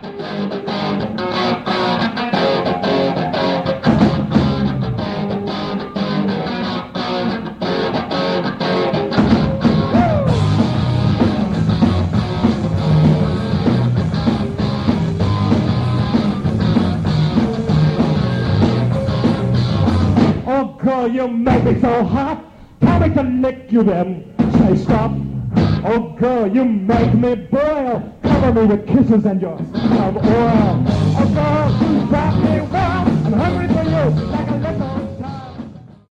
Oh, girl, you make me so hot. Tell me to lick you then. Say stop. Oh, girl, you make me boil. Cover me with kisses and your of oil. Oh, girl, you got me well. I'm hungry for you.